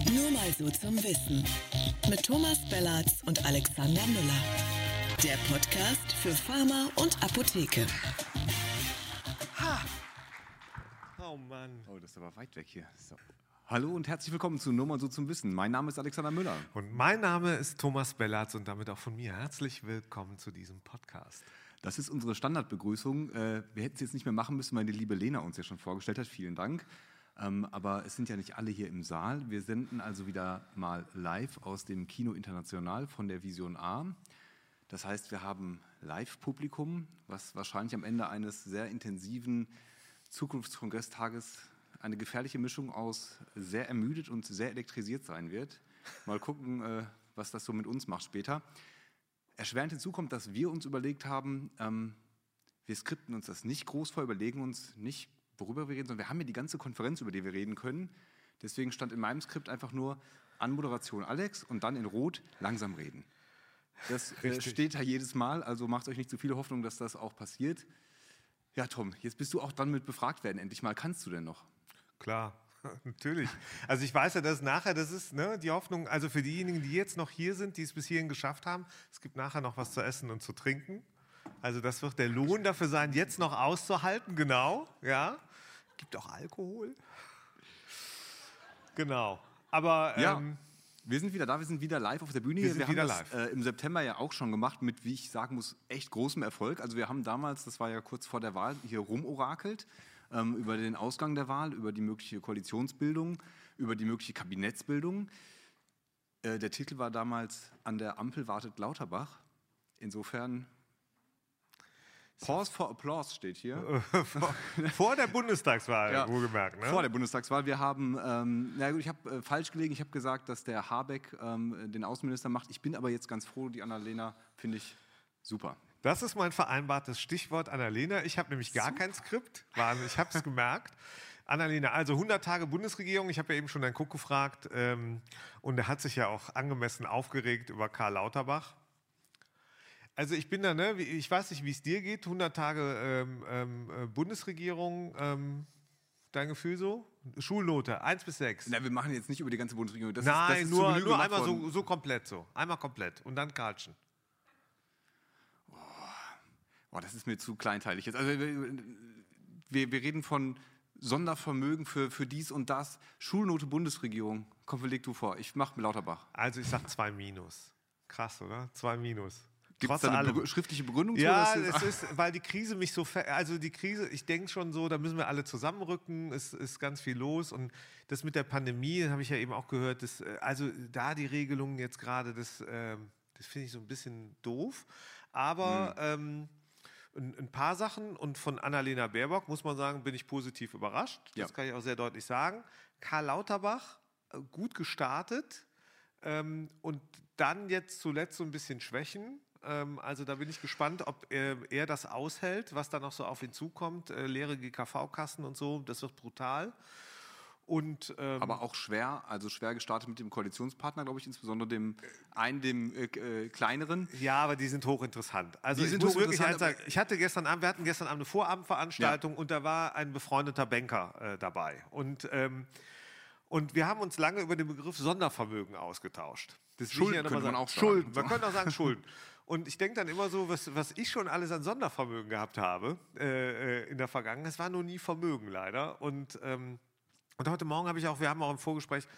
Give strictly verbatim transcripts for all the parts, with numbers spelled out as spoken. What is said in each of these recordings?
Nur mal so zum Wissen. Mit Thomas Bellatz und Alexander Müller. Der Podcast für Pharma und Apotheke. Ha! Oh Mann. Oh, das ist aber weit weg hier. So. Hallo und herzlich willkommen zu Nur mal so zum Wissen. Mein Name ist Alexander Müller. Und mein Name ist Thomas Bellatz und damit auch von mir herzlich willkommen zu diesem Podcast. Das ist unsere Standardbegrüßung. Wir hätten es jetzt nicht mehr machen müssen, weil die liebe Lena uns ja schon vorgestellt hat. Vielen Dank. Aber es sind ja nicht alle hier im Saal. Wir senden also wieder mal live aus dem Kino International von der Vision A. Das heißt, wir haben Live-Publikum, was wahrscheinlich am Ende eines sehr intensiven Zukunftskongresstages eine gefährliche Mischung aus sehr ermüdet und sehr elektrisiert sein wird. Mal gucken, was das so mit uns macht später. Erschwerend hinzu kommt, dass wir uns überlegt haben, ähm, wir skripten uns das nicht groß vor, überlegen uns nicht, worüber wir reden, sondern wir haben ja die ganze Konferenz, über die wir reden können. Deswegen stand in meinem Skript einfach nur Anmoderation Alex und dann in Rot langsam reden. Das äh, steht da jedes Mal, also macht euch nicht zu viele Hoffnung, dass das auch passiert. Ja, Tom, jetzt bist du auch dran mit befragt werden. Endlich mal, kannst du denn noch? Klar, natürlich. Also ich weiß ja, dass nachher, das ist ne, die Hoffnung, also für diejenigen, die jetzt noch hier sind, die es bis hierhin geschafft haben, es gibt nachher noch was zu essen und zu trinken. Also das wird der Lohn dafür sein, jetzt noch auszuhalten, genau, ja. Gibt auch Alkohol. Genau, aber... Ja. Ähm, Wir sind wieder da, wir sind wieder live auf der Bühne. Wir sind wir wieder haben das live. Äh, im September ja auch schon gemacht mit, wie ich sagen muss, echt großem Erfolg. Also wir haben damals, das war ja kurz vor der Wahl, hier rumorakelt ähm, über den Ausgang der Wahl, über die mögliche Koalitionsbildung, über die mögliche Kabinettsbildung. Äh, der Titel war damals "An der Ampel wartet Lauterbach". Insofern... Pause for Applause steht hier. vor, vor der Bundestagswahl, ja, wohlgemerkt. Ne? Vor der Bundestagswahl. Wir haben, ähm, na gut, ich habe äh, falsch gelegen. Ich habe gesagt, dass der Habeck ähm, den Außenminister macht. Ich bin aber jetzt ganz froh, die Annalena finde ich super. Das ist mein vereinbartes Stichwort, Annalena. Ich habe nämlich gar super. kein Skript. Wahnsinn, ich habe es gemerkt. Annalena, also hundert Tage Bundesregierung. Ich habe ja eben schon deinen Cook gefragt. Ähm, und er hat sich ja auch angemessen aufgeregt über Karl Lauterbach. Also ich bin da, ne, ich weiß nicht, wie es dir geht, hundert Tage ähm, ähm, Bundesregierung, ähm, dein Gefühl so? Schulnote, eins bis sechs. Na, wir machen jetzt nicht über die ganze Bundesregierung. Das Nein, ist, das ist nur, nur einmal so, so komplett so, einmal komplett und dann Karlchen. Oh, oh, das ist mir zu kleinteilig jetzt. Also wir, wir, wir reden von Sondervermögen für, für dies und das. Schulnote Bundesregierung, komm, leg du vor, ich mache Lauterbach. Also ich sag zwei Minus. Krass, oder? Zwei Minus. Gibt es da eine Begrü- schriftliche Begründung? Ja, zu, es ist, weil die Krise mich so, ver- also die Krise, ich denke schon so, da müssen wir alle zusammenrücken, es ist ganz viel los und das mit der Pandemie, habe ich ja eben auch gehört, das, also da die Regelungen jetzt gerade, das, äh, das finde ich so ein bisschen doof, aber mhm. ähm, ein, ein paar Sachen und von Annalena Baerbock, muss man sagen, bin ich positiv überrascht, das ja. kann ich auch sehr deutlich sagen. Karl Lauterbach, gut gestartet ähm, und dann jetzt zuletzt so ein bisschen Schwächen. Also da bin ich gespannt, ob er, er das aushält, was da noch so auf ihn zukommt. Äh, leere G K V-Kassen und so, das wird brutal. Und, ähm, aber auch schwer, also schwer gestartet mit dem Koalitionspartner, glaube ich, insbesondere dem einen, dem äh, kleineren. Ja, aber die sind hochinteressant. Also die ich sind muss wirklich hochinteressant, eins sagen, ich hatte gestern Abend, wir hatten gestern Abend eine Vorabendveranstaltung ja. und da war ein befreundeter Banker äh, dabei. Und, ähm, und wir haben uns lange über den Begriff Sondervermögen ausgetauscht. Das Schulden ja könnte sagen. man auch sagen. Schulden, man könnte auch sagen Schulden. Und ich denke dann immer so, was, was ich schon alles an Sondervermögen gehabt habe äh, in der Vergangenheit, es war nur nie Vermögen leider. Und, ähm, und heute Morgen habe ich auch, wir haben auch im Vorgespräch,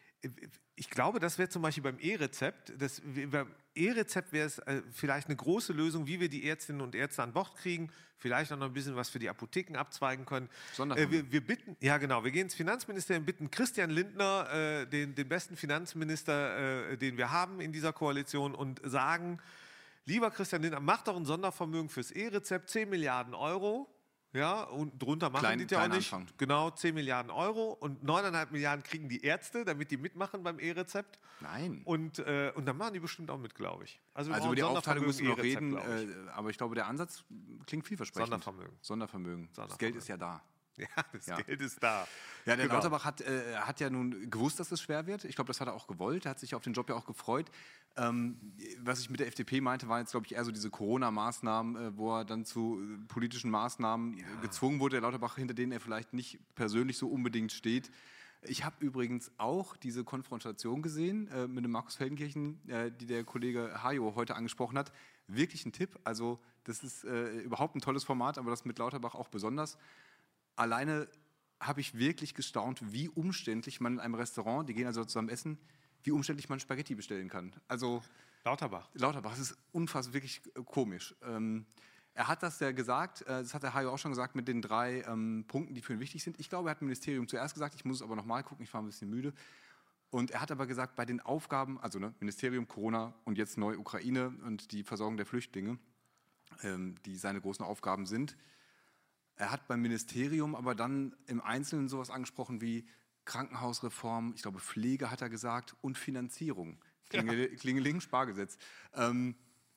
ich glaube, das wäre zum Beispiel beim E-Rezept, das, beim E-Rezept wäre es äh, vielleicht eine große Lösung, wie wir die Ärztinnen und Ärzte an Bord kriegen, vielleicht auch noch ein bisschen was für die Apotheken abzweigen können. Äh, wir, wir bitten, ja genau, wir gehen ins Finanzministerium, bitten Christian Lindner, äh, den, den besten Finanzminister, äh, den wir haben in dieser Koalition und sagen, lieber Christian Lindner, mach doch ein Sondervermögen fürs E-Rezept, zehn Milliarden Euro. Ja, und drunter machen klein, die ja auch nicht. Anfang. Genau, zehn Milliarden Euro und neuneinhalb Milliarden kriegen die Ärzte, damit die mitmachen beim E-Rezept. Nein. Und, äh, und dann machen die bestimmt auch mit, glaube ich. Also, also über die Aufteilung müssen wir noch reden, äh, aber ich glaube, der Ansatz klingt vielversprechend. Sondervermögen. Sondervermögen. Sondervermögen. Das Geld ist ja da. Ja, das ja. Geld ist da. Ja, der genau. Lauterbach hat, äh, hat ja nun gewusst, dass es schwer wird. Ich glaube, das hat er auch gewollt. Er hat sich auf den Job ja auch gefreut. Ähm, was ich mit der F D P meinte, waren jetzt, glaube ich, eher so diese Corona-Maßnahmen, äh, wo er dann zu äh, politischen Maßnahmen ja. äh, gezwungen wurde. Der Lauterbach, hinter denen er vielleicht nicht persönlich so unbedingt steht. Ich habe übrigens auch diese Konfrontation gesehen äh, mit dem Markus Feldenkirchen, äh, die der Kollege Hajo heute angesprochen hat. Wirklich ein Tipp. Also das ist äh, überhaupt ein tolles Format, aber das mit Lauterbach auch besonders. Alleine habe ich wirklich gestaunt, wie umständlich man in einem Restaurant, die gehen also zusammen essen, wie umständlich man Spaghetti bestellen kann. Also Lauterbach. Lauterbach, das ist unfassbar, wirklich äh, komisch. Ähm, er hat das ja gesagt, äh, das hat der Hajo auch schon gesagt, mit den drei ähm, Punkten, die für ihn wichtig sind. Ich glaube, er hat dem Ministerium zuerst gesagt, ich muss es aber nochmal gucken, ich war ein bisschen müde. Und er hat aber gesagt, bei den Aufgaben, also ne, Ministerium, Corona und jetzt neu Ukraine und die Versorgung der Flüchtlinge, ähm, die seine großen Aufgaben sind. Er hat beim Ministerium aber dann im Einzelnen sowas angesprochen wie Krankenhausreform, ich glaube Pflege hat er gesagt und Finanzierung. Klingel, ja. Klingeling, Spargesetz. Ähm,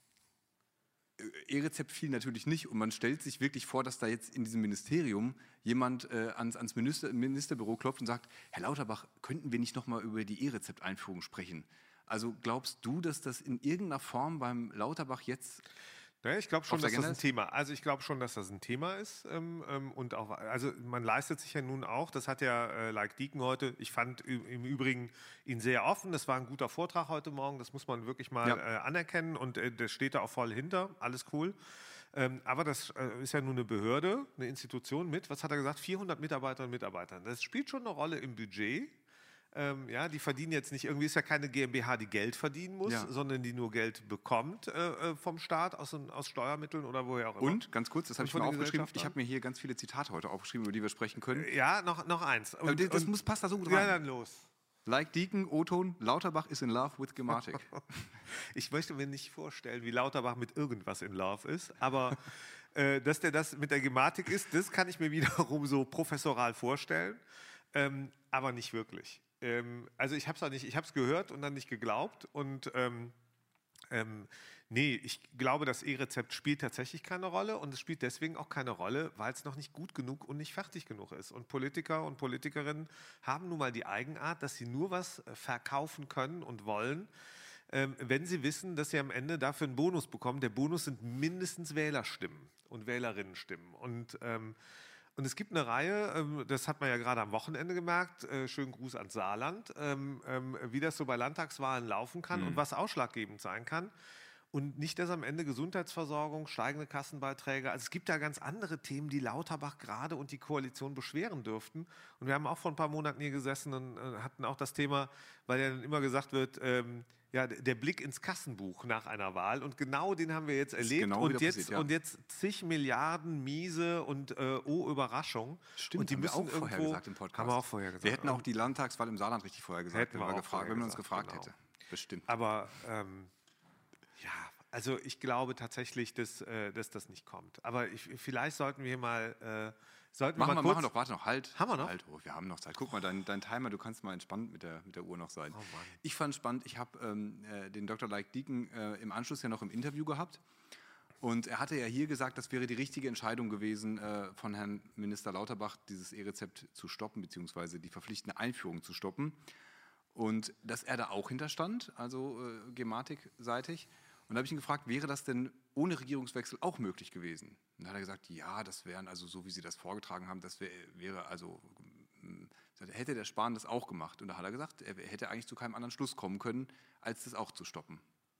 E-Rezept fiel natürlich nicht und man stellt sich wirklich vor, dass da jetzt in diesem Ministerium jemand äh, ans, ans Minister, Ministerbüro klopft und sagt, Herr Lauterbach, könnten wir nicht nochmal über die E-Rezept-Einführung sprechen? Also glaubst du, dass das in irgendeiner Form beim Lauterbach jetzt... Ja, ich glaube schon, dass das ein Thema. Also ich glaube schon, dass das ein Thema ist ähm, ähm, und auch, also man leistet sich ja nun auch. Das hat ja äh, Like Deacon heute. Ich fand im Übrigen ihn sehr offen. Das war ein guter Vortrag heute Morgen. Das muss man wirklich mal ja. äh, anerkennen und äh, das steht da auch voll hinter. Alles cool. Ähm, aber das äh, ist ja nun eine Behörde, eine Institution mit. Was hat er gesagt? vierhundert Mitarbeiterinnen und Mitarbeitern. Das spielt schon eine Rolle im Budget. Ähm, ja, die verdienen jetzt nicht, irgendwie ist ja keine GmbH, die Geld verdienen muss, ja. sondern die nur Geld bekommt äh, vom Staat aus, aus Steuermitteln oder woher auch immer. Und, ganz kurz, das habe ich mir aufgeschrieben, ich habe mir hier ganz viele Zitate heute aufgeschrieben, über die wir sprechen können. Ja, noch, noch eins. Und, das und, muss, passt da so gut rein. Ja, dann los. Like Deacon, O-Ton, Lauterbach is in love with Gematik. Ich möchte mir nicht vorstellen, wie Lauterbach mit irgendwas in love ist, aber äh, dass der das mit der Gematik ist, das kann ich mir wiederum so professoral vorstellen, ähm, aber nicht wirklich. Ähm, also ich habe es nicht, ich habe es gehört und dann nicht geglaubt und ähm, ähm, nee, ich glaube, das E-Rezept spielt tatsächlich keine Rolle und es spielt deswegen auch keine Rolle, weil es noch nicht gut genug und nicht fertig genug ist. Und Politiker und Politikerinnen haben nun mal die Eigenart, dass sie nur was verkaufen können und wollen, ähm, wenn sie wissen, dass sie am Ende dafür einen Bonus bekommen. Der Bonus sind mindestens Wählerstimmen und Wählerinnenstimmen und ähm, Und es gibt eine Reihe, das hat man ja gerade am Wochenende gemerkt, schönen Gruß ans Saarland, wie das so bei Landtagswahlen laufen kann mhm. und was ausschlaggebend sein kann. Und nicht, dass am Ende Gesundheitsversorgung, steigende Kassenbeiträge, also es gibt da ganz andere Themen, die Lauterbach gerade und die Koalition beschweren dürften. Und wir haben auch vor ein paar Monaten hier gesessen und hatten auch das Thema, weil ja dann immer gesagt wird, ähm, ja, der Blick ins Kassenbuch nach einer Wahl und genau den haben wir jetzt erlebt genau und, jetzt, passiert, ja. und jetzt zig Milliarden miese und äh, oh Überraschung. Stimmt, und die haben müssen wir auch irgendwo, vorher gesagt im Podcast. Haben wir auch vorher gesagt. Wir hätten auch die Landtagswahl im Saarland richtig vorher gesagt, hätten wenn, wir wir gefragt, wenn man uns gefragt genau. hätte. Bestimmt. Aber ähm, ja, also ich glaube tatsächlich, dass, äh, dass das nicht kommt. Aber ich, vielleicht sollten wir hier mal... Äh, Sollten machen wir mal wir kurz... machen doch, warte noch, halt. Haben wir noch? Halt, oh, wir haben noch Zeit. Guck mal, dein, dein Timer, du kannst mal entspannt mit der, mit der Uhr noch sein. Oh Mann. Ich fand spannend, ich habe ähm, äh, den Doktor Like Deacon äh, im Anschluss ja noch im Interview gehabt. Und er hatte ja hier gesagt, das wäre die richtige Entscheidung gewesen, äh, von Herrn Minister Lauterbach, dieses E-Rezept zu stoppen, beziehungsweise die verpflichtende Einführung zu stoppen. Und dass er da auch hinterstand, also äh, Gematik-seitig. Und da habe ich ihn gefragt, wäre das denn ohne Regierungswechsel auch möglich gewesen? Und da hat er gesagt, ja, das wären also so, wie Sie das vorgetragen haben, das wär, wäre also, hätte der Spahn das auch gemacht. Und da hat er gesagt, er hätte eigentlich zu keinem anderen Schluss kommen können, als das auch zu stoppen.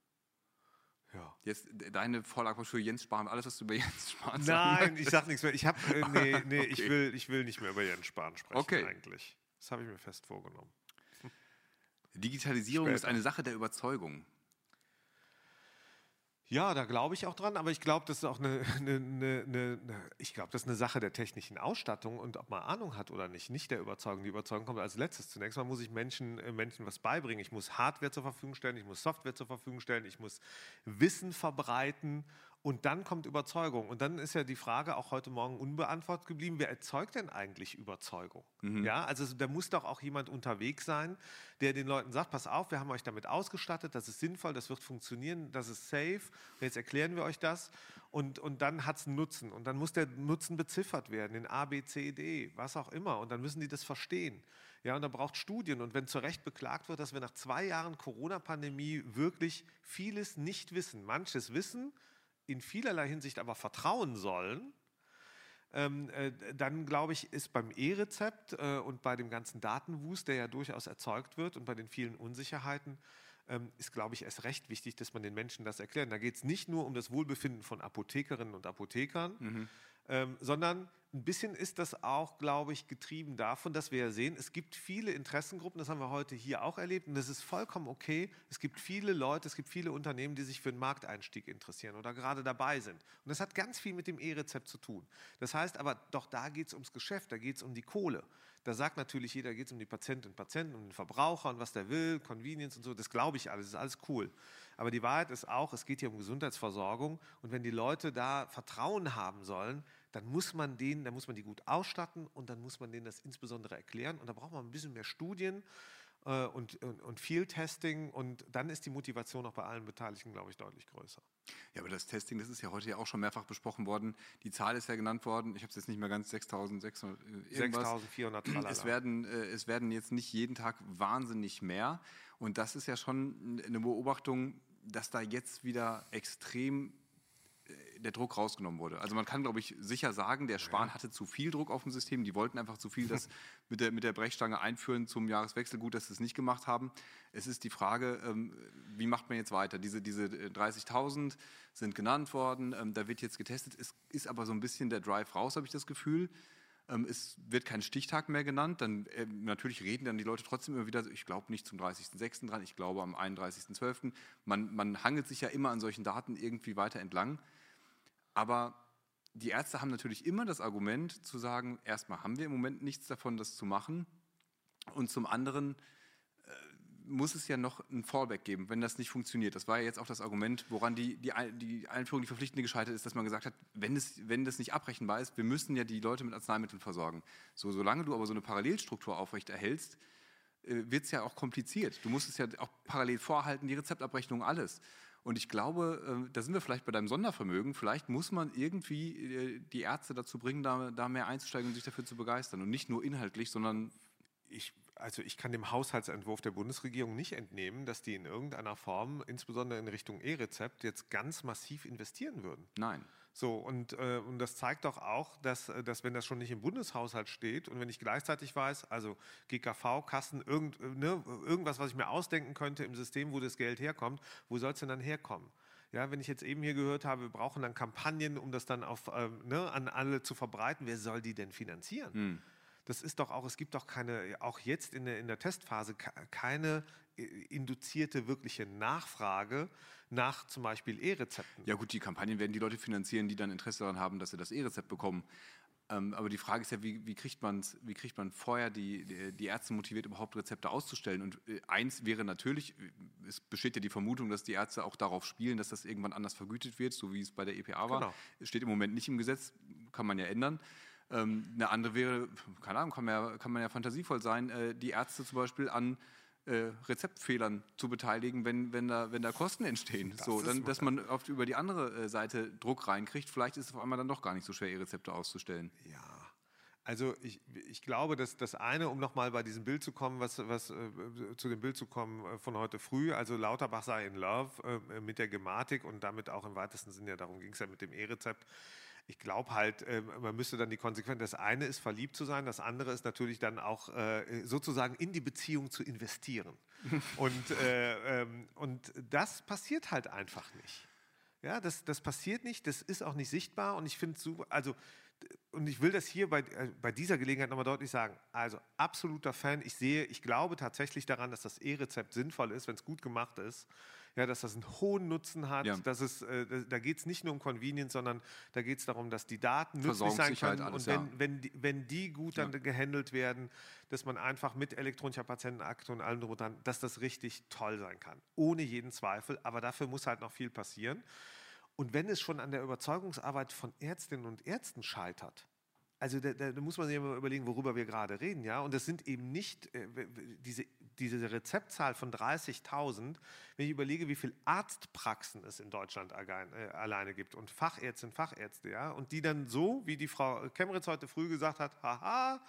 Ja. Jetzt deine Vorlage für Jens Spahn, alles, was du über Jens Spahn sagst. Nein, ich sag nichts mehr. Ich habe, äh, nee, nee, okay. ich will, ich will nicht mehr über Jens Spahn sprechen okay. eigentlich. Das habe ich mir fest vorgenommen. Digitalisierung Später. ist eine Sache der Überzeugung. Ja, da glaube ich auch dran, aber ich glaube, das ist auch eine, eine, eine, eine, ich glaube, das ist eine Sache der technischen Ausstattung und ob man Ahnung hat oder nicht, nicht der Überzeugung. Die Überzeugung kommt als letztes. Zunächst mal muss ich Menschen, äh, Menschen was beibringen. Ich muss Hardware zur Verfügung stellen, ich muss Software zur Verfügung stellen, ich muss Wissen verbreiten und dann kommt Überzeugung. Und dann ist ja die Frage auch heute Morgen unbeantwortet geblieben, wer erzeugt denn eigentlich Überzeugung? Mhm. Ja, also da muss doch auch jemand unterwegs sein, der den Leuten sagt, pass auf, wir haben euch damit ausgestattet, das ist sinnvoll, das wird funktionieren, das ist safe, und jetzt erklären wir euch das und, und dann hat es einen Nutzen und dann muss der Nutzen beziffert werden in A, B, C, D, was auch immer und dann müssen die das verstehen. Ja, und da braucht Studien und wenn zu Recht beklagt wird, dass wir nach zwei Jahren Corona-Pandemie wirklich vieles nicht wissen, manches wissen, in vielerlei Hinsicht aber vertrauen sollen, Ähm, äh, dann, glaube ich, ist beim E-Rezept äh, und bei dem ganzen Datenwust, der ja durchaus erzeugt wird und bei den vielen Unsicherheiten, ähm, ist, glaube ich, erst recht wichtig, dass man den Menschen das erklärt. Da geht es nicht nur um das Wohlbefinden von Apothekerinnen und Apothekern, Mhm. ähm, sondern ein bisschen ist das auch, glaube ich, getrieben davon, dass wir ja sehen, es gibt viele Interessengruppen, das haben wir heute hier auch erlebt und das ist vollkommen okay. Es gibt viele Leute, es gibt viele Unternehmen, die sich für einen Markteinstieg interessieren oder gerade dabei sind. Und das hat ganz viel mit dem E-Rezept zu tun. Das heißt aber, doch da geht es ums Geschäft, da geht es um die Kohle. Da sagt natürlich jeder, geht es um die Patientinnen und Patienten, um den Verbraucher und was der will, Convenience und so, das glaube ich alles, das ist alles cool. Aber die Wahrheit ist auch, es geht hier um Gesundheitsversorgung und wenn die Leute da Vertrauen haben sollen, dann muss man denen, dann muss man die gut ausstatten und dann muss man denen das insbesondere erklären und da braucht man ein bisschen mehr Studien äh, und, und, und viel Testing und dann ist die Motivation auch bei allen Beteiligten, glaube ich, deutlich größer. Ja, aber das Testing, das ist ja heute ja auch schon mehrfach besprochen worden. Die Zahl ist ja genannt worden, ich habe es jetzt nicht mehr ganz, sechstausendsechshundert irgendwas. sechstausendvierhundert tralala. Es werden, äh, es werden jetzt nicht jeden Tag wahnsinnig mehr und das ist ja schon eine Beobachtung, dass da jetzt wieder extrem der Druck rausgenommen wurde. Also man kann, glaube ich, sicher sagen, der Spahn hatte zu viel Druck auf dem System. Die wollten einfach zu viel das mit der, mit der Brechstange einführen zum Jahreswechsel. Gut, dass sie es nicht gemacht haben. Es ist die Frage, ähm, wie macht man jetzt weiter? Diese, diese dreißigtausend sind genannt worden. Ähm, da wird jetzt getestet. Es ist aber so ein bisschen der Drive raus, habe ich das Gefühl. Ähm, es wird kein Stichtag mehr genannt. Dann, äh, natürlich reden dann die Leute trotzdem immer wieder, ich glaube nicht zum dreißigsten sechsten dran, ich glaube am einunddreißigsten zwölften Man, man hangelt sich ja immer an solchen Daten irgendwie weiter entlang. Aber die Ärzte haben natürlich immer das Argument zu sagen, erstmal haben wir im Moment nichts davon, das zu machen. Und zum anderen äh, muss es ja noch ein Fallback geben, wenn das nicht funktioniert. Das war ja jetzt auch das Argument, woran die, die, die Einführung, die verpflichtende gescheitert ist, dass man gesagt hat, wenn, es, wenn das nicht abrechenbar ist, wir müssen ja die Leute mit Arzneimitteln versorgen. So, solange du aber so eine Parallelstruktur aufrechterhältst, äh, wird es ja auch kompliziert. Du musst es ja auch parallel vorhalten, die Rezeptabrechnung, alles. Und ich glaube, da sind wir vielleicht bei deinem Sondervermögen, vielleicht muss man irgendwie die Ärzte dazu bringen, da, da mehr einzusteigen und sich dafür zu begeistern. Und nicht nur inhaltlich, sondern... Ich, also ich kann dem Haushaltsentwurf der Bundesregierung nicht entnehmen, dass die in irgendeiner Form, insbesondere in Richtung E-Rezept, jetzt ganz massiv investieren würden. Nein. So, und, äh, und das zeigt doch auch, dass, dass wenn das schon nicht im Bundeshaushalt steht und wenn ich gleichzeitig weiß, also G K V, Kassen, irgend, ne, irgendwas, was ich mir ausdenken könnte im System, wo das Geld herkommt, wo soll es denn dann herkommen? Ja, wenn ich jetzt eben hier gehört habe, wir brauchen dann Kampagnen, um das dann auf, ähm, ne, an alle zu verbreiten, wer soll die denn finanzieren? Hm. Das ist doch auch, es gibt doch keine, auch jetzt in der, in der Testphase, keine induzierte wirkliche Nachfrage nach zum Beispiel E-Rezepten. Ja gut, die Kampagnen werden die Leute finanzieren, die dann Interesse daran haben, dass sie das E-Rezept bekommen. Ähm, aber die Frage ist ja, wie, wie, kriegt man's, wie kriegt man vorher die, die, die Ärzte motiviert, überhaupt Rezepte auszustellen? Und äh, eins wäre natürlich, es besteht ja die Vermutung, dass die Ärzte auch darauf spielen, dass das irgendwann anders vergütet wird, so wie es bei der E P A war. Genau. Es steht im Moment nicht im Gesetz, kann man ja ändern. Ähm, eine andere wäre, keine Ahnung, kann man ja, kann man ja fantasievoll sein, äh, die Ärzte zum Beispiel an Äh, Rezeptfehlern zu beteiligen, wenn, wenn, da, wenn da Kosten entstehen. Das so, dann, dass man oft über die andere äh, Seite Druck reinkriegt. Vielleicht ist es auf einmal dann doch gar nicht so schwer, E-Rezepte auszustellen. Ja, also ich, ich glaube, dass das eine, um nochmal bei diesem Bild zu kommen, was, was äh, zu dem Bild zu kommen äh, von heute früh, also Lauterbach sei in love äh, mit der Gematik und damit auch im weitesten Sinne, ja, darum ging es ja mit dem E-Rezept. Ich glaube halt, äh, man müsste dann die Konsequenz, das eine ist verliebt zu sein, das andere ist natürlich dann auch äh, sozusagen in die Beziehung zu investieren. und, äh, ähm, und das passiert halt einfach nicht. Ja, das, das passiert nicht, das ist auch nicht sichtbar und ich finde es super, also und ich will das hier bei, äh, bei dieser Gelegenheit nochmal deutlich sagen, also absoluter Fan, ich sehe, ich glaube tatsächlich daran, dass das E-Rezept sinnvoll ist, wenn es gut gemacht ist. Ja, dass das einen hohen Nutzen hat, ja. dass es, äh, da geht es nicht nur um Convenience, sondern da geht es darum, dass die Daten nützlich sein können alles, und wenn, ja. wenn, die, wenn die gut dann ja. gehandelt werden, dass man einfach mit elektronischer Patientenakte und allem drum und dran, dass das richtig toll sein kann, ohne jeden Zweifel, aber dafür muss halt noch viel passieren. Und wenn es schon an der Überzeugungsarbeit von Ärztinnen und Ärzten scheitert, also da, da muss man sich immer überlegen, worüber wir gerade reden, ja. Und das sind eben nicht äh, diese, diese Rezeptzahl von dreißigtausend, wenn ich überlege, wie viele Arztpraxen es in Deutschland allein, äh, alleine gibt und Fachärztinnen, Fachärzte, ja. Und die dann so, wie die Frau Kemmeritz heute früh gesagt hat, haha,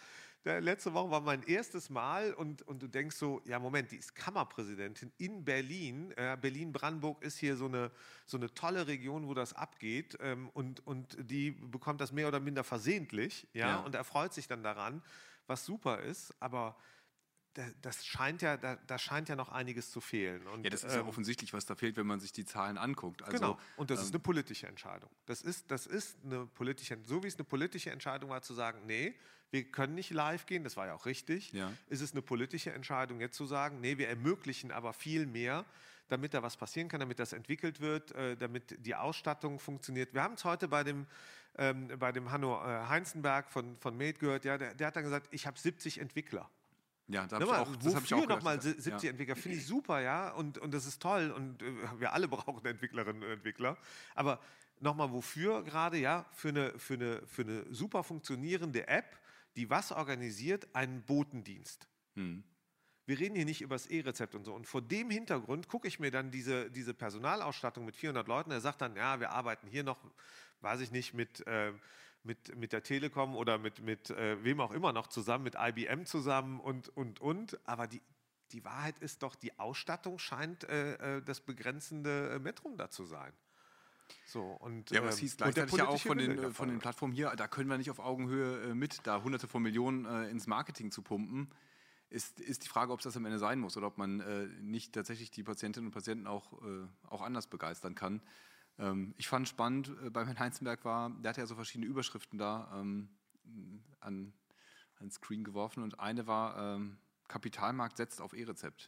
der letzte Woche war mein erstes Mal und, und du denkst so, ja Moment, die ist Kammerpräsidentin in Berlin. Äh, Berlin-Brandenburg ist hier so eine, so eine tolle Region, wo das abgeht ähm, und, und die bekommt das mehr oder minder versehentlich, ja, Ja. und erfreut sich dann daran, was super ist, aber das scheint ja, da, da scheint ja noch einiges zu fehlen. Und, Ja, das ist ähm, ja offensichtlich, was da fehlt, wenn man sich die Zahlen anguckt. Also, genau, und das ähm, ist eine politische Entscheidung. Das ist, das ist eine politische, so wie es eine politische Entscheidung war, zu sagen, nee, wir können nicht live gehen, das war ja auch richtig, Ja. ist es eine politische Entscheidung, jetzt zu sagen, nee, wir ermöglichen aber viel mehr, damit da was passieren kann, damit das entwickelt wird, äh, damit die Ausstattung funktioniert. Wir haben es heute bei dem, ähm, bei dem Hanno äh, Heinzenberg von, von Made gehört, ja, der, der hat dann gesagt, ich habe siebzig Entwickler. Ja, da hab ich Nochmal, auch, das habe ich auch wofür gedacht. nochmal siebzig Ja. Entwickler? Finde ich super, ja, und, und das ist toll und äh, wir alle brauchen Entwicklerinnen und Entwickler. Aber nochmal, wofür gerade, ja, für eine, für, eine, für eine super funktionierende App, die was organisiert? Einen Botendienst. Hm. Wir reden hier nicht über das E-Rezept und so. Und vor dem Hintergrund gucke ich mir dann diese, diese Personalausstattung mit vierhundert Leuten, er sagt dann, ja, wir arbeiten hier noch, weiß ich nicht, mit... Äh, Mit, mit der Telekom oder mit, mit äh, wem auch immer noch zusammen, mit I B M zusammen und, und, und. Aber die, die Wahrheit ist doch, die Ausstattung scheint äh, das begrenzende Metrum da zu sein. So, und, Ja, aber es hieß ähm, und der gleichzeitig ja auch politische von den, Wille äh, von den davon. Plattformen hier, da können wir nicht auf Augenhöhe äh, mit, da hunderte von Millionen äh, ins Marketing zu pumpen. Ist, ist die Frage, ob es das am Ende sein muss oder ob man äh, nicht tatsächlich die Patientinnen und Patienten auch, äh, auch anders begeistern kann. Ähm, ich fand spannend, äh, bei Herrn Heinzenberg war, der hatte ja so verschiedene Überschriften da ähm, an, an Screen geworfen und eine war, ähm, Kapitalmarkt setzt auf E-Rezept.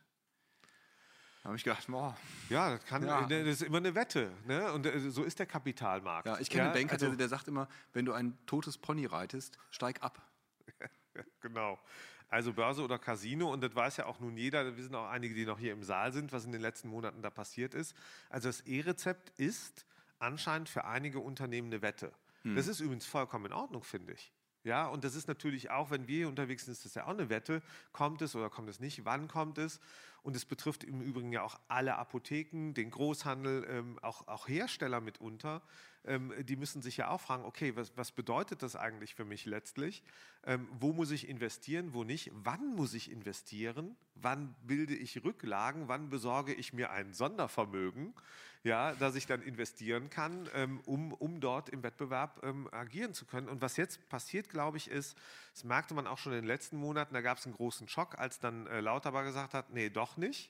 Da habe ich gedacht, boah. Ja, das, kann, Ja. das ist immer eine Wette. Ne? Und äh, so ist der Kapitalmarkt. Ja, ich kenne ja, einen Banker, also, der, der sagt immer, wenn du ein totes Pony reitest, steig ab. Genau. Also Börse oder Casino, und das weiß ja auch nun jeder, wir sind auch einige, die noch hier im Saal sind, was in den letzten Monaten da passiert ist. Also das E-Rezept ist anscheinend für einige Unternehmen eine Wette. Hm. Das ist übrigens vollkommen in Ordnung, finde ich. Ja, und das ist natürlich auch, wenn wir hier unterwegs sind, ist das ja auch eine Wette. Kommt es oder kommt es nicht? Wann kommt es? Und es betrifft im Übrigen ja auch alle Apotheken, den Großhandel, ähm, auch, auch Hersteller mitunter. Ähm, die müssen sich ja auch fragen, okay, was, was bedeutet das eigentlich für mich letztlich? Ähm, wo muss ich investieren, wo nicht? Wann muss ich investieren? Wann bilde ich Rücklagen? Wann besorge ich mir ein Sondervermögen, ja, das ich dann investieren kann, ähm, um, um dort im Wettbewerb ähm, agieren zu können? Und was jetzt passiert, glaube ich, ist, das merkte man auch schon in den letzten Monaten, da gab es einen großen Schock, als dann äh, Lauterbach gesagt hat, nee, doch nicht.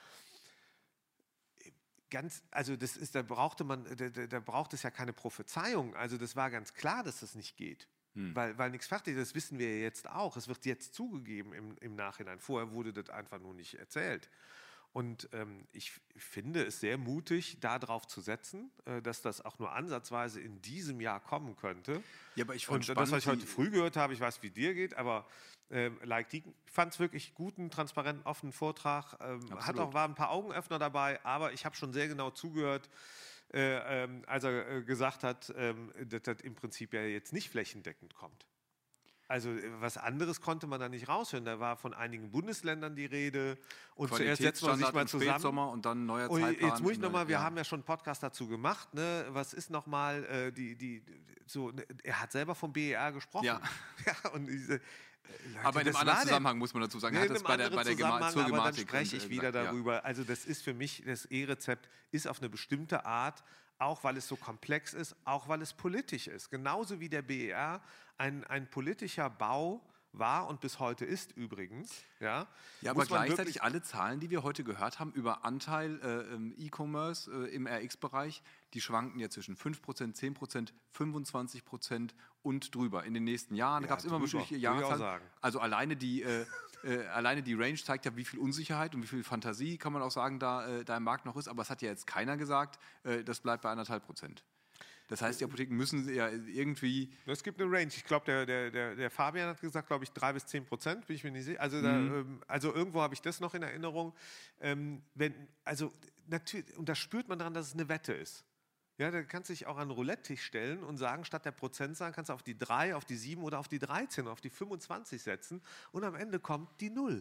Ganz, also das ist, da brauchte man, da, da braucht es ja keine Prophezeiung. Also das war ganz klar, dass das nicht geht. Hm. Weil, weil nichts fertig ist, das wissen wir jetzt auch. Es wird jetzt zugegeben im, im Nachhinein. Vorher wurde das einfach nur nicht erzählt. Und ähm, ich finde es sehr mutig, darauf zu setzen, äh, dass das auch nur ansatzweise in diesem Jahr kommen könnte. Ja, aber ich fand Und spannend, das, was ich heute früh gehört habe, ich weiß, wie dir geht, aber ähm, like die, ich fand es wirklich guten, transparenten, offenen Vortrag. Ähm, hat auch, waren ein paar Augenöffner dabei, aber ich habe schon sehr genau zugehört, äh, ähm, als er äh, gesagt hat, ähm, dass das im Prinzip ja jetzt nicht flächendeckend kommt. Also was anderes konnte man da nicht raushören. Da war von einigen Bundesländern die Rede und zuerst setzt man sich mal zusammen. Spätsommer und dann neuer und Zeitplan. jetzt muss ich nochmal, wir ja. haben ja schon einen Podcast dazu gemacht, ne? Was ist nochmal äh, die, die, so, ne? Er hat selber vom B E R gesprochen. Ja. ja und diese, Leute, aber in einem anderen Zusammenhang muss man dazu sagen, er hat das bei der, bei der Gema zur aber Gematik. dann spreche ich und, wieder äh, darüber. Ja. Also das ist für mich, das E-Rezept ist auf eine bestimmte Art, auch weil es so komplex ist, auch weil es politisch ist. Genauso wie der B E R ein, ein politischer Bau war und bis heute ist übrigens. Ja, ja aber gleichzeitig alle Zahlen, die wir heute gehört haben über Anteil äh, im E-Commerce äh, im R X-Bereich, die schwanken ja zwischen fünf Prozent, zehn Prozent, fünfundzwanzig Prozent und drüber. In den nächsten Jahren Ja, gab es immer unterschiedliche Jahreszahlen. Also alleine die, äh, äh, alleine die Range zeigt ja, wie viel Unsicherheit und wie viel Fantasie, kann man auch sagen, da, äh, da im Markt noch ist. Aber es hat ja jetzt keiner gesagt, äh, das bleibt bei anderthalb Prozent. Das heißt, die Apotheken müssen ja irgendwie... Es gibt eine Range. Ich glaube, der, der, der, der Fabian hat gesagt, glaube ich, drei bis zehn Prozent, bin ich mir nicht sicher. Also, da, Mhm. ähm, also irgendwo habe ich das noch in Erinnerung. Ähm, wenn, also natürlich, und da spürt man daran, dass es eine Wette ist. Ja, da kannst du dich auch an den Roulette-Tisch stellen und sagen, statt der Prozentzahl kannst du auf die drei, auf die sieben oder auf die dreizehn oder auf die fünfundzwanzig setzen und am Ende kommt die Null.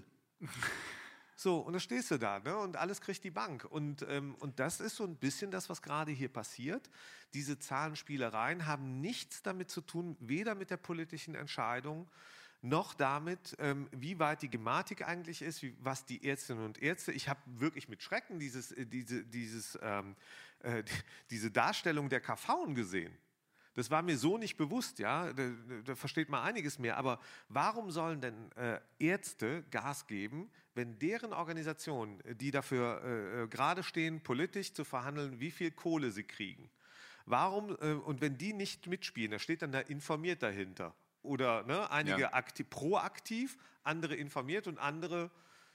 So, und da stehst du da, ne? Und alles kriegt die Bank. Und, ähm, und das ist so ein bisschen das, was gerade hier passiert. Diese Zahlenspielereien haben nichts damit zu tun, weder mit der politischen Entscheidung, noch damit, ähm, wie weit die Gematik eigentlich ist, wie, was die Ärztinnen und Ärzte, ich habe wirklich mit Schrecken dieses, äh, diese, dieses, ähm, äh, diese Darstellung der K V gesehen. Das war mir so nicht bewusst, ja, da, da versteht man einiges mehr, aber warum sollen denn äh, Ärzte Gas geben, wenn deren Organisationen, die dafür äh, gerade stehen, politisch zu verhandeln, wie viel Kohle sie kriegen? Warum, äh, und wenn die nicht mitspielen, da steht dann da informiert dahinter. Oder ne, einige Ja. aktiv, proaktiv, andere informiert und andere,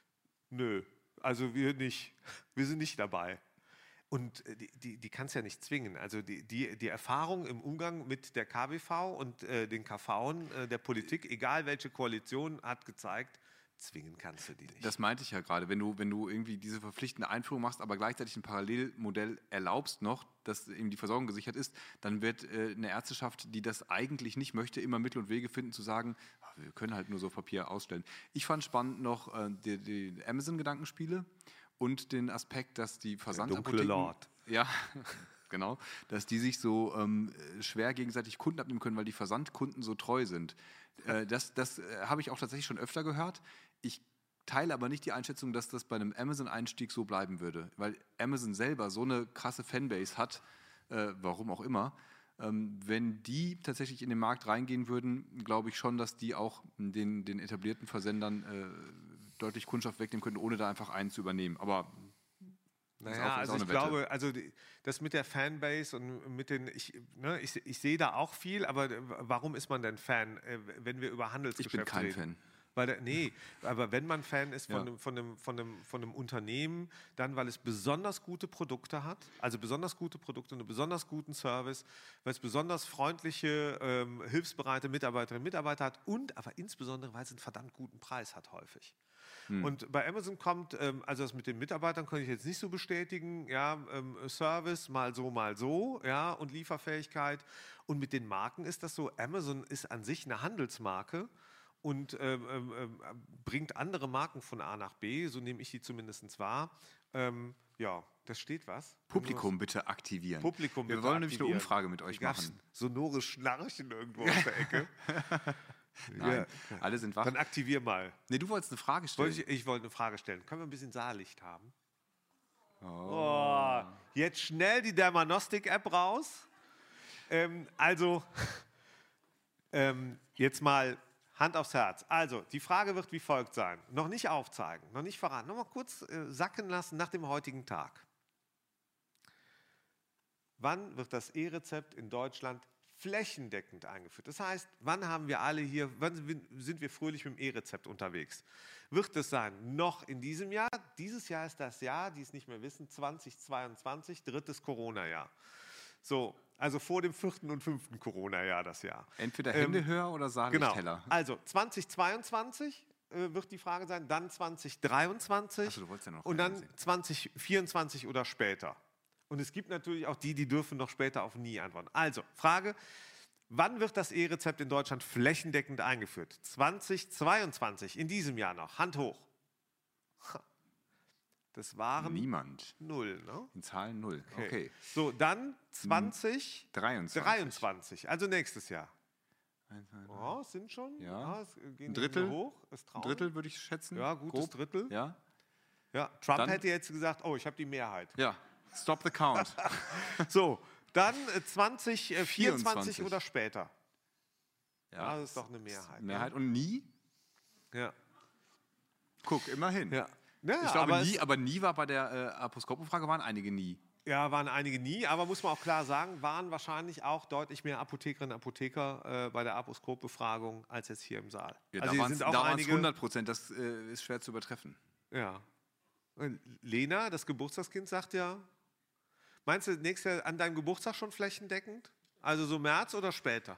nö, also wir nicht, wir sind nicht dabei. Und die, die, die kann es ja nicht zwingen. Also die, die, die Erfahrung im Umgang mit der K B V und äh, den K V'n äh, der Politik, egal welche Koalition, hat gezeigt, zwingen kannst du die nicht. Das meinte ich ja gerade. Wenn du, wenn du irgendwie diese verpflichtende Einführung machst, aber gleichzeitig ein Parallelmodell erlaubst noch, dass eben die Versorgung gesichert ist, dann wird äh, eine Ärzteschaft, die das eigentlich nicht möchte, immer Mittel und Wege finden, zu sagen, ach, wir können halt nur so Papier ausstellen. Ich fand spannend noch äh, die, die Amazon-Gedankenspiele und den Aspekt, dass die Versandapotheken... dunkle Lord. Ja, genau. Dass die sich so ähm, schwer gegenseitig Kunden abnehmen können, weil die Versandkunden so treu sind. Äh, das das äh, habe ich auch tatsächlich schon öfter gehört. Ich teile aber nicht die Einschätzung, dass das bei einem Amazon-Einstieg so bleiben würde. Weil Amazon selber so eine krasse Fanbase hat, äh, warum auch immer. Ähm, wenn die tatsächlich in den Markt reingehen würden, glaube ich schon, dass die auch den, den etablierten Versendern äh, deutlich Kundschaft wegnehmen könnten, ohne da einfach einen zu übernehmen. Aber das ist auch- Naja, ist also auch ich eine Wette. glaube, also die, das mit der Fanbase und mit den, ich, ne, ich, ich sehe da auch viel, aber warum ist man denn Fan, äh, wenn wir über Handelsgeschäfte Ich bin kein reden? Fan. Weil der, nee, aber wenn man Fan ist von, Ja. einem, von, einem, von, einem, von einem Unternehmen, dann weil es besonders gute Produkte hat, also besonders gute Produkte, einen besonders guten Service, weil es besonders freundliche, ähm, hilfsbereite Mitarbeiterinnen und Mitarbeiter hat und aber insbesondere, weil es einen verdammt guten Preis hat häufig. Und bei Amazon kommt, ähm, also das mit den Mitarbeitern kann ich jetzt nicht so bestätigen, ja, ähm, Service mal so, mal so, ja, und Lieferfähigkeit. Und mit den Marken ist das so, Amazon ist an sich eine Handelsmarke und ähm, ähm, ähm, bringt andere Marken von A nach B, so nehme ich die zumindest wahr. Ähm, ja, da steht was. Publikum bitte aktivieren. Publikum Wir bitte wollen nämlich eine aktivieren. Umfrage mit euch Hier gab's machen. sonores Schnarchen irgendwo aus der Ecke. Nein, alle sind wach. Dann aktivier mal. Nee, du wolltest eine Frage stellen. Wollte ich, ich wollte eine Frage stellen. Können wir ein bisschen Saallicht haben? Oh. Jetzt schnell die Dermanostik-App raus. Ähm, also, ähm, jetzt mal Hand aufs Herz. Also, die Frage wird wie folgt sein. Noch nicht aufzeigen, noch nicht verraten. Noch mal kurz äh, sacken lassen nach dem heutigen Tag. Wann wird das E-Rezept in Deutschland flächendeckend eingeführt? Das heißt, wann haben wir alle hier, wann sind wir fröhlich mit dem E-Rezept unterwegs? Wird es sein, noch in diesem Jahr? Dieses Jahr ist das Jahr, die es nicht mehr wissen, zweitausendzweiundzwanzig, drittes Corona-Jahr. So, also vor dem vierten und fünften Corona-Jahr das Jahr. Entweder Ähm, Hände höher oder Genau. Saallichteller. Also zweitausendzweiundzwanzig äh, wird die Frage sein, dann zweitausenddreiundzwanzig Ach so, du wolltest ja noch und dann einen sehen. zweitausendvierundzwanzig oder später. Und es gibt natürlich auch die, die dürfen noch später auf nie antworten. Also, Frage, wann wird das E-Rezept in Deutschland flächendeckend eingeführt? zweitausendzweiundzwanzig, in diesem Jahr noch. Hand hoch. Das waren Niemand. null, ne? In Zahlen null. Okay. So, dann zwanzig dreiundzwanzig. dreiundzwanzig, also nächstes Jahr. Eins, zwei, drei. Oh, es sind schon. Ja. es gehen Ein Drittel? nicht mehr hoch. Es Ein trauen. Drittel würde ich schätzen. Ja, gutes Grob. Drittel. Ja. Ja, Trump Dann- hätte jetzt gesagt, oh, ich habe die Mehrheit. Ja. Stop the count. So, dann äh, zwanzig vierundzwanzig vierundzwanzig. oder später. Ja, das ist doch eine Mehrheit. Mehrheit und nie? Ja. Guck, immerhin. Ja. Ja, Ich glaube aber nie, es- aber nie war bei der äh, Aposkop-Umfrage waren einige nie. Ja, waren einige nie, aber muss man auch klar sagen, waren wahrscheinlich auch deutlich mehr Apothekerinnen und Apotheker äh, bei der Aposkop-Befragung als jetzt hier im Saal. Ja, also da hier waren es sind auch einige. hundert Prozent, das äh, ist schwer zu übertreffen. Ja. Und Lena, das Geburtstagskind, sagt ja, meinst du nächstes Jahr an deinem Geburtstag schon flächendeckend? Also so März oder später?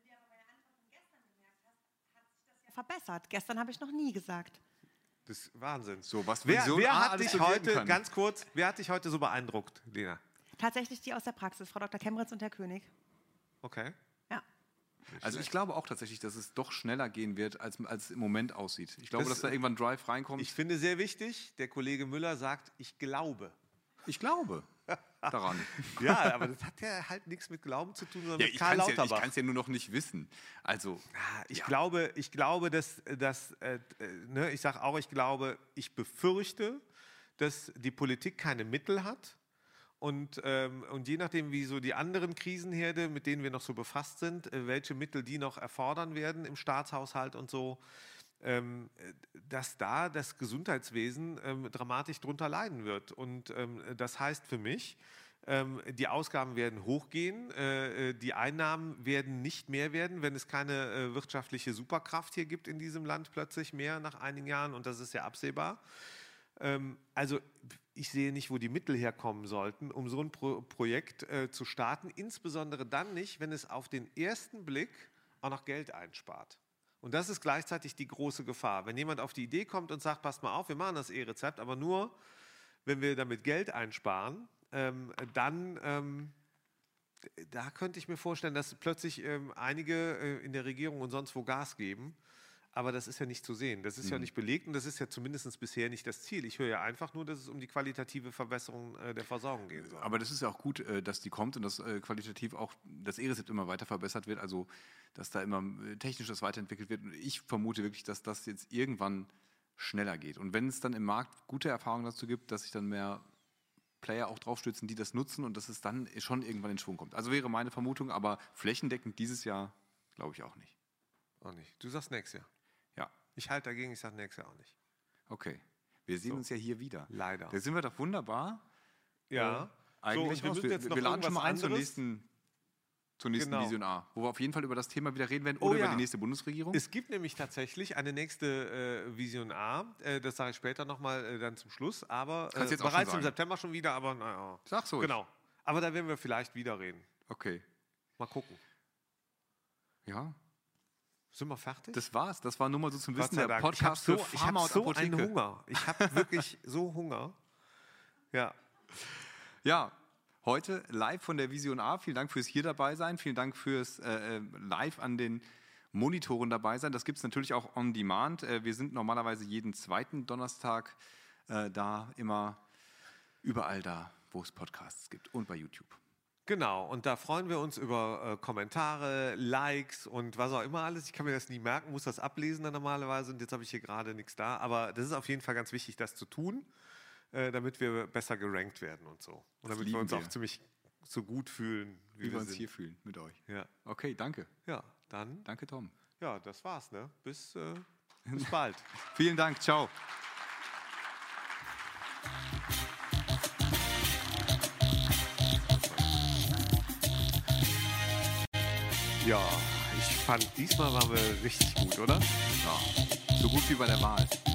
Verbessert. Gestern habe ich noch nie gesagt. Das ist Wahnsinn. So, was wer, Vision wer A hat alles dich bewirken heute, kann. ganz kurz, wer hat dich heute so beeindruckt, Lena? Tatsächlich die aus der Praxis, Frau Doktor Kemmeritz und Herr König. Okay. Ja. Also ich glaube auch tatsächlich, dass es doch schneller gehen wird, als es im Moment aussieht. Ich glaube, Das- dass da irgendwann Drive reinkommt. Ich finde sehr wichtig, der Kollege Müller sagt, ich glaube. Ich glaube. daran. Ja, aber das hat ja halt nichts mit Glauben zu tun, sondern Ja, mit ich Karl kann es ja, Lauterbach. ich kann's ja nur noch nicht wissen. Also, Ich ja. glaube, ich glaube, dass, dass äh, äh, ne, ich sage auch, ich glaube, ich befürchte, dass die Politik keine Mittel hat. Und, ähm, und je nachdem, wie so die anderen Krisenherde, mit denen wir noch so befasst sind, äh, welche Mittel die noch erfordern werden im Staatshaushalt und so, ähm, dass da das Gesundheitswesen ähm, dramatisch drunter leiden wird. Und ähm, das heißt für mich, ähm, die Ausgaben werden hochgehen, äh, die Einnahmen werden nicht mehr werden, wenn es keine äh, wirtschaftliche Superkraft hier gibt in diesem Land plötzlich mehr nach einigen Jahren. Und das ist ja absehbar. Ähm, also ich sehe nicht, wo die Mittel herkommen sollten, um so ein Pro- Projekt äh, zu starten, insbesondere dann nicht, wenn es auf den ersten Blick auch noch Geld einspart. Und das ist gleichzeitig die große Gefahr. Wenn jemand auf die Idee kommt und sagt, passt mal auf, wir machen das E-Rezept, aber nur, wenn wir damit Geld einsparen, ähm, dann ähm, da könnte ich mir vorstellen, dass plötzlich ähm, einige äh, in der Regierung und sonst wo Gas geben. Aber das ist ja nicht zu sehen. Das ist mhm. ja nicht belegt und das ist ja zumindest bisher nicht das Ziel. Ich höre ja einfach nur, dass es um die qualitative Verbesserung äh, der Versorgung gehen soll. Aber das ist ja auch gut, äh, dass die kommt und dass äh, qualitativ auch das E-Rezept immer weiter verbessert wird, also dass da immer äh, technisch das weiterentwickelt wird. Und ich vermute wirklich, dass das jetzt irgendwann schneller geht. Und wenn es dann im Markt gute Erfahrungen dazu gibt, dass sich dann mehr Player auch draufstützen, die das nutzen und dass es dann schon irgendwann in Schwung kommt. Also wäre meine Vermutung, aber flächendeckend dieses Jahr glaube ich auch nicht. Auch nicht. Du sagst nächstes Jahr. Ja. Ich halte dagegen, ich sage nächstes Jahr auch nicht. Okay. Wir sehen So. uns ja hier wieder. Leider. Da sind wir doch wunderbar. Ja. Äh, eigentlich so, und wir raus. müssen Wir, jetzt noch wir laden schon mal ein irgendwas zur anderes. nächsten, zur nächsten Genau. Vision A, wo wir auf jeden Fall über das Thema wieder reden werden Oh oder ja. über die nächste Bundesregierung. Es gibt nämlich tatsächlich eine nächste äh, Vision A. Äh, das sage ich später nochmal äh, dann zum Schluss. Aber äh, Kannst jetzt auch bereits schon im sagen. September schon wieder. Aber naja. Sag so. Genau. Aber da werden wir vielleicht wieder reden. Okay. Mal gucken. Ja, Sind wir fertig? das war's. Das war nur mal so zum Gott Wissen sei der Dank. Podcast ich habe so, für ich Pharma hab und so Apotheke. einen Hunger. Ich habe wirklich so Hunger. Ja. Ja, heute live von der Vision A. Vielen Dank fürs hier dabei sein. Vielen Dank fürs äh, live an den Monitoren dabei sein. Das gibt es natürlich auch on demand. Äh, wir sind normalerweise jeden zweiten Donnerstag äh, da, immer überall da, wo es Podcasts gibt und bei YouTube. Genau, und da freuen wir uns über äh, Kommentare, Likes und was auch immer alles. Ich kann mir das nie merken, muss das ablesen dann normalerweise und jetzt habe ich hier gerade nichts da. Aber das ist auf jeden Fall ganz wichtig, das zu tun, äh, damit wir besser gerankt werden und so. Und Das damit wir lieben uns wir. auch ziemlich so gut fühlen, wie, Wie wir wir uns sind. hier fühlen mit euch. Ja. Okay, danke. ja, dann, Danke, Tom. ja, das war's, ne? Bis, äh, bis bald. Vielen Dank. Ciao. Ja, ich fand, diesmal waren wir richtig gut, oder? Ja, so gut wie bei der Wahl.